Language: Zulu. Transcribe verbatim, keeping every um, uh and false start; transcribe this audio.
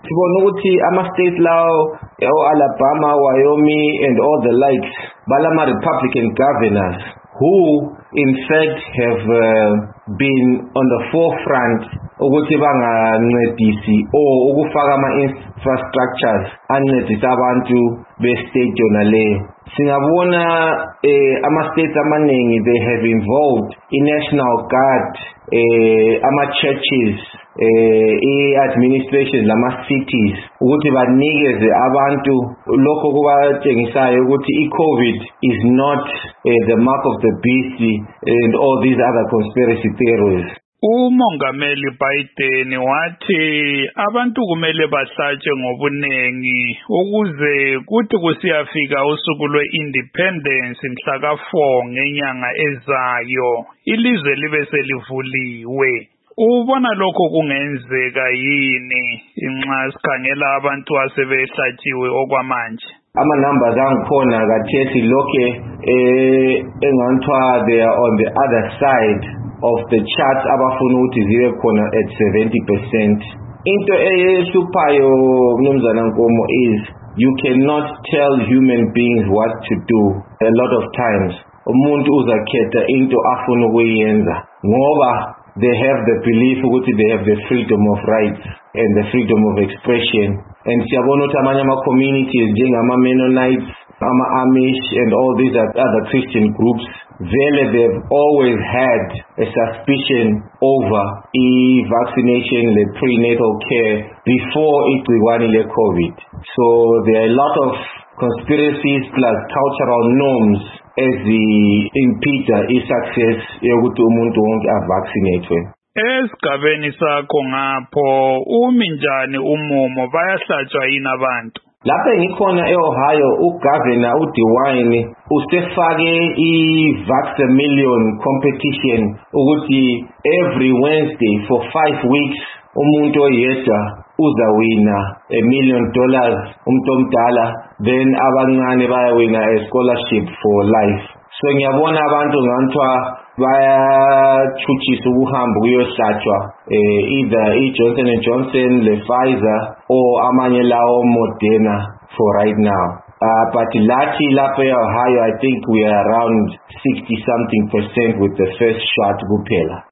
Sibona ukuthi ama-state lawo o-Alabama, Wyoming and all the likes balama Republican governors who in fact have uh, been on the forefront ukuthi bangancedisi or ukufaka ama-infrastructures ancedisa abantu be-state yona le. Singabona eh, ama-states amaningi they have involved i-National Guard, eh, ama-churches, eh, i-administration lama-cities ukuthi banikeze abantu lokho kubatshengisayo ukuthi i-COVID is not eh, the mark of the beast and all these other conspiracy theories. uMongameli Biden wathi abantu kumele bahlatshwe ngobunengi ukuze kuthi kusiyafika usuku lwe-independence mhla ka four ngenyanga ezayo ilizwe libe selivuliwe. Ubona lokho kungenzeka yini nxa sikhangela abantu asebehlatshiwe okwamanje? Ama numbers angikhona kathesi lokhe eh enganthiwa they are on the other side of the charts abafuna ukuthi zibe khona at seventy percent. Into eyehluphayo mnumzana Nkomo is you cannot tell human beings what to do a lot of times. Umuntu uzakhetha into afuna ukuyenza ngoba they have the belief ukuthi they have the freedom of rights and the freedom of expression. And siyabona ukuthi amanye ama-communities njengama Mennonites, ama-Amish and all these other Christian groups vele they've always had a suspicion over i-vaccination, the prenatal care before igciwane le-COVID. So there are a lot of conspiracies plus cultural norms ezi-impede i-success yokuthi umuntu wonke avaccinatwe. Esigabeni sakho ngapho umi njani umumo bayahlatshwa yini abantu? Lapha ngikhona e-Ohio uGovernor uDewine usefake i-Vax-A-Million competition ukuthi every Wednesday for five weeks umuntu oyedwa uzawina a million dollars umuntu omdala then abancane bayawina a scholarship for life. So ngiyabona abantu nganthiwa bayachutshisa ukuhamba kuyohlatshwa eh, either i-Johnson and Johnson, le Pfizer or amanye lawo Moderna for right now. Uh, but lathi lapha e-Ohio I think we are around sixty something percent with the first shot kuphela.